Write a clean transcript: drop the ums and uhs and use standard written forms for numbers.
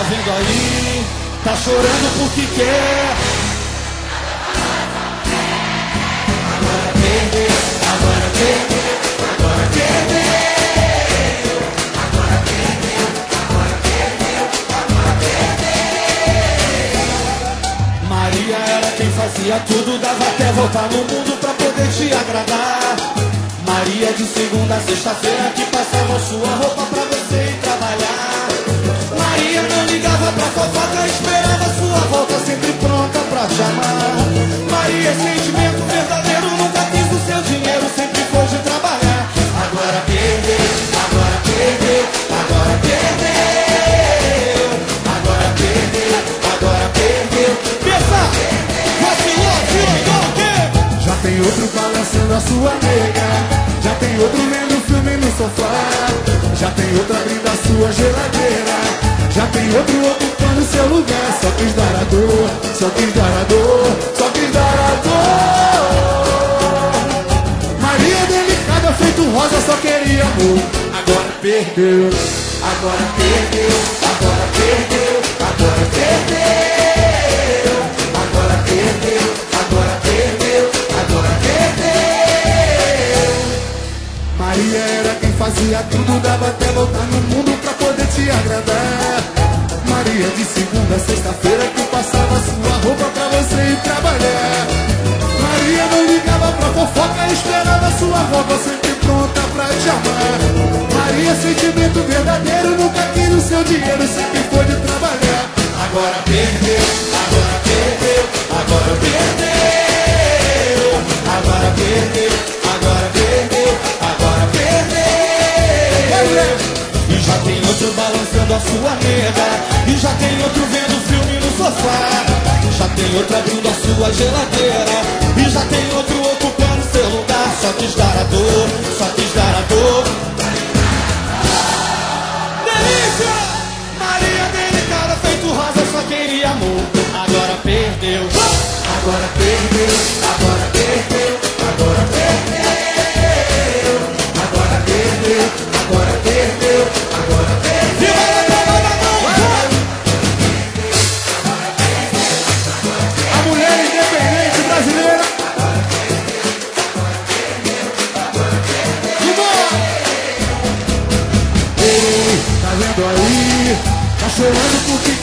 Tá vendo aí? Tá chorando porque quer. Agora perdeu, agora perdeu, agora perdeu. Agora perdeu, agora perdeu, agora perdeu. Maria era quem fazia tudo, dava até voltar no mundo pra poder te agradar. Maria de segunda a sexta-feira que passava sua roupa pra você ir trabalhar. Maria não ligava pra fofoca, esperava sua volta sempre pronta pra te amar. Maria é sentimento verdadeiro, nunca quis o seu dinheiro, sempre foi de trabalhar. Agora perdeu, agora perdeu, agora perdeu. Agora perdeu, agora perdeu. Pensa, vacilou, tirou o quê? Já tem outro balançando a sua nega, já tem outro vendo filme no sofá, já tem outro abrindo a sua geladeira, já tem outro ocupando seu lugar. Só quis dar a dor, só quis dar a dor, só quis dar a dor. Maria delicada feito rosa só queria amor. Agora perdeu, agora perdeu, agora perdeu, agora perdeu. Agora perdeu, agora perdeu, agora perdeu. Maria era quem fazia tudo, dava até voltar no mundo pra poder te agradar. Maria de segunda a sexta-feira que passava sua roupa pra você ir trabalhar. Maria não ligava pra fofoca, esperava sua roupa sempre pronta pra te amar. Maria, sentimento verdadeiro, nunca quis o seu dinheiro, sempre foi de trabalhar. Agora perdeu, agora perdeu, agora perdeu. Agora perdeu, agora perdeu, agora perdeu. E já tem outro balançando a sua nega, e já tem outro vendo filme no sofá, já tem outro abrindo a sua geladeira, e já tem outro ocupando seu lugar. Só quis dar a dor, só quis dar a dor. Delícia! Maria delicada feito rosa só queria amor. Agora perdeu, agora perdeu, agora perdeu, agora perdeu. Agora perdeu, agora perdeu, agora perdeu. A mulher independente brasileira. Ei, tá vendo aí? Tá chorando porque